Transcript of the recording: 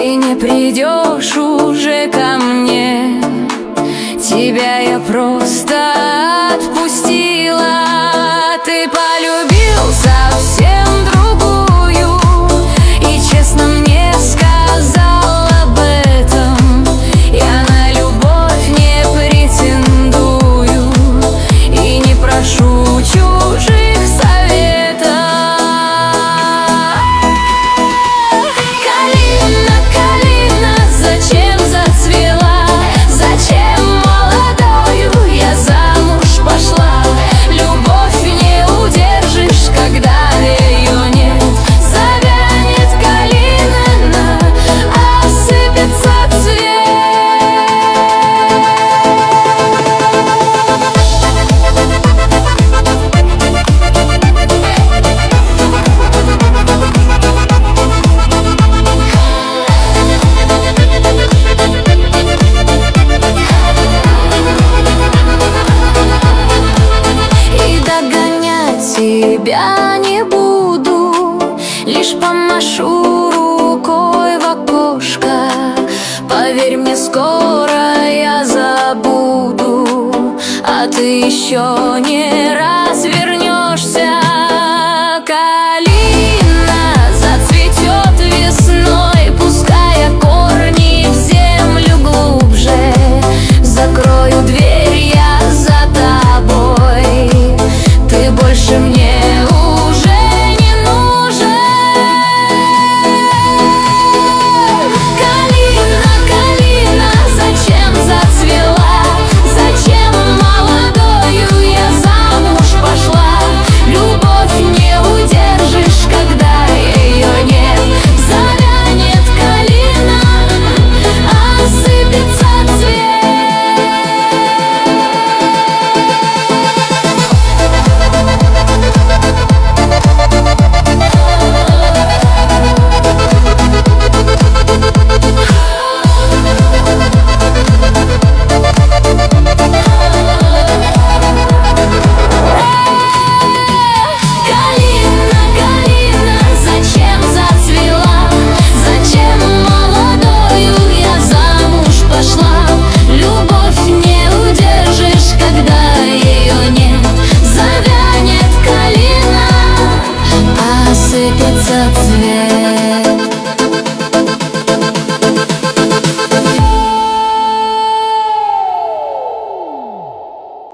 и не придешь уже ко мне. Тебя я просто отпустила, ты полюбил совсем другую и честно мне сказал об этом. Я на любовь не претендую и не прошу чужих советов. Калина, калина, зачем зацвела? Зачем молодою я замуж пошла? Любовь не удержишь, когда ее нет. Завянет калина, осыпется цвет. И догонять тебя не буду, лишь помашу рукой в окошко. Поверь мне, скоро я забуду, а ты еще не раз вернешься. Калина зацветет весной, пуская корни в землю глубже. Закрою дверь я за тобой, ты больше мне уже не нужен. Калина, калина, зачем зацвела? Зачем молодою я замуж пошла? Любовь не удержишь, когда ее нет. Завянет калина, осыпется цвет. Калина, калина, зачем зацвела? Зачем молодою я замуж пошла? Любовь не удержишь, когда ее нет. Завянет калина, осыпется цвет.